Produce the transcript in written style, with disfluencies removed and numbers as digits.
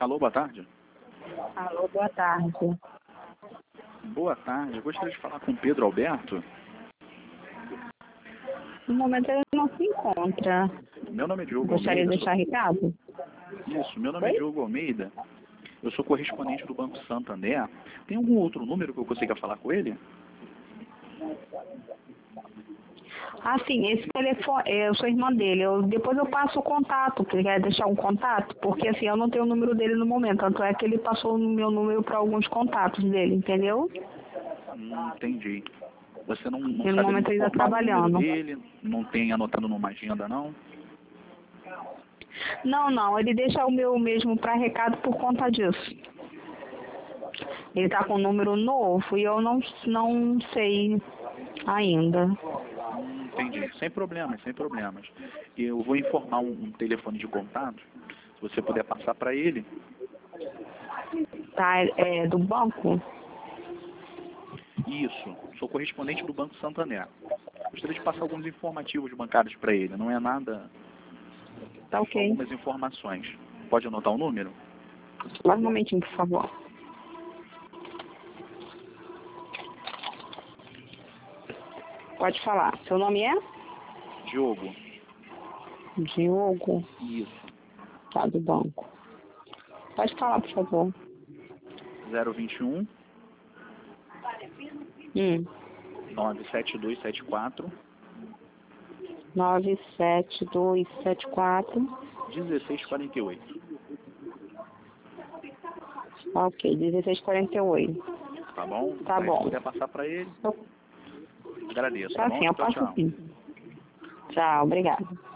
Alô, boa tarde. Alô, boa tarde. Boa tarde. Eu gostaria de falar com o Pedro Alberto. No momento ele não se encontra. Meu nome é Diogo Gostaria Almeida. de deixar recado? Isso, meu nome é Diogo Almeida. Eu sou correspondente do Banco Santander. Tem algum outro número que eu consiga falar com ele? Ah, sim, esse telefone, eu sou irmã dele. Depois eu passo o contato, que ele quer deixar um contato, porque assim, eu não tenho o número dele no momento, tanto é que ele passou o meu número para alguns contatos dele, entendeu? Entendi. Você não E no sabe momento ele está informar o número trabalhando. dele? Não tem anotando numa agenda, não? Não, ele deixa o meu mesmo para recado por conta disso. Ele está com um número novo e eu não sei ainda. Entendi. Sem problemas, sem problemas. Eu vou informar um telefone de contato, se você puder passar para ele. Tá, é do banco? Isso. Sou correspondente do Banco Santander. Gostaria de passar alguns informativos bancários para ele. Não é nada, Tá só ok. algumas informações. Pode anotar o número? Mais um momentinho, por favor. Pode falar. Seu nome é? Diogo. Diogo, Isso. tá, do banco. Pode falar, por favor. 021 97274 97274. 1648. Ok, 1648. Tá bom? Tá Aí, bom. se puder passar para ele, agradeço. Tá Tá bom? sim, eu Tchau, passo tchau. sim. Tchau, obrigada.